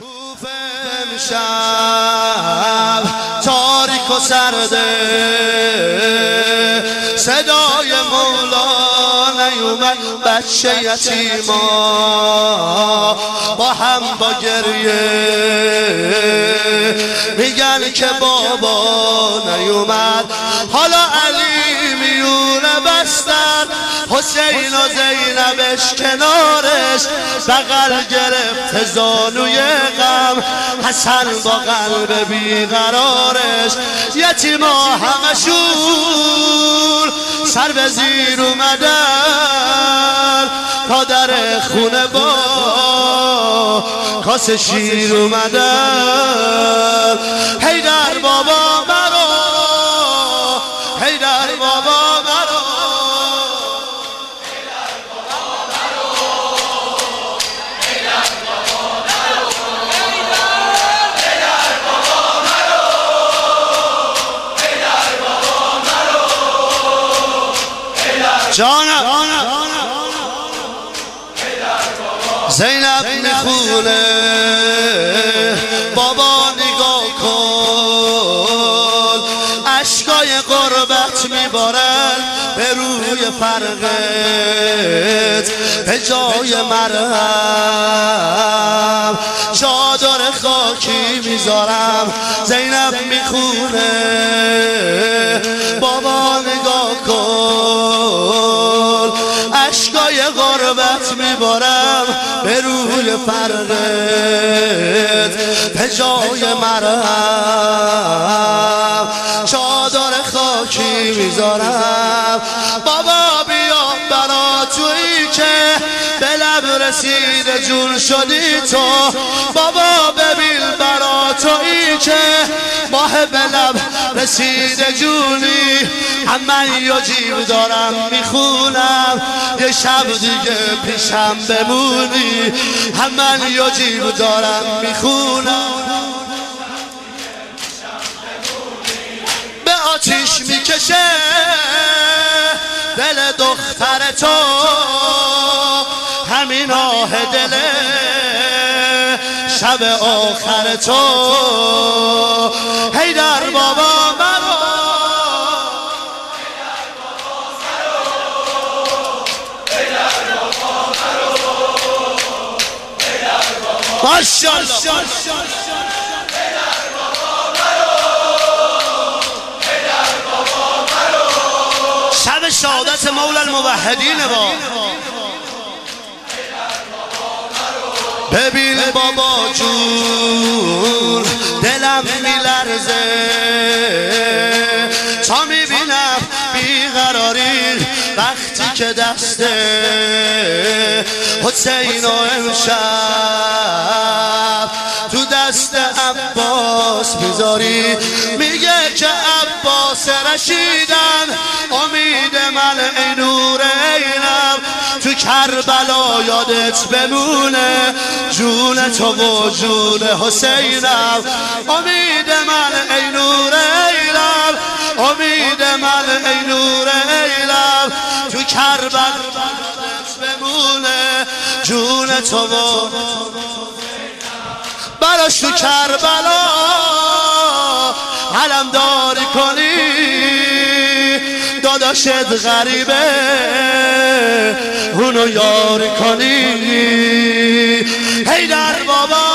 کوفه امشب تاریک و سرده، صدای مولا نیومد، بچه یتیما با هم با گریه میگن که بابا نیومد. حالا علی میونه بستن، حسین و زینبش کنارش، بغل گرفت زانوی غم، حسن با قلب بیقرارش. یتیما همشون سر به زیر اومدن، تا در خونه با کاسه شیر اومدن. حیدر بابا مرا، حیدر بابا مرا، جانم زینب میخونه، بابا نگاه کن، اشکای غربت میبارن به روی فرقت، به جای مرهم چادر خاکی میذارم. زینب میخونه، بابا نگاه کن، اشکای غربت میبارم به روی فرقت، به جای مرهم چادر خاکی میذارم. بابا بیا برا تویی که به لب رسیده جون شدی تو، بابا ببین برا تویی که ماه به لب رسیده جونی. من یا جیب دارم میخونم، یه شب دیگه پیشم بمونی. من یا جیب دارم میخونم، به آتیش میکشه دل دختر تو، همین آه دل شب آخر تو. حیدر بابا مرا، ماشاءالله شب شهادت مولا الموحدین با. ببین بابا جون دلم میلرزه، تا میبینم بیقراری وقتی که دست حسین و امشب تو دست عباس میذاری. میگه که عباس رشیدن، امید من ای نور عینم، تو کربلا یادت بمونه جون تو و جون حسینم. امید من ای نور عینم، امید من ای نور عینم، تو کربلا یادت بمونه جون تو و براش تو کربلا علم داری کنی. داداشت غریبه اونو یاری کنی. حیدر بابا